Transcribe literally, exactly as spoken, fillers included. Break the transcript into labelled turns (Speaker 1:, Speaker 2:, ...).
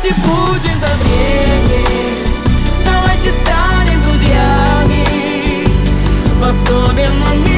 Speaker 1: Давайте будем добрее, давайте станем друзьями в особенном мире.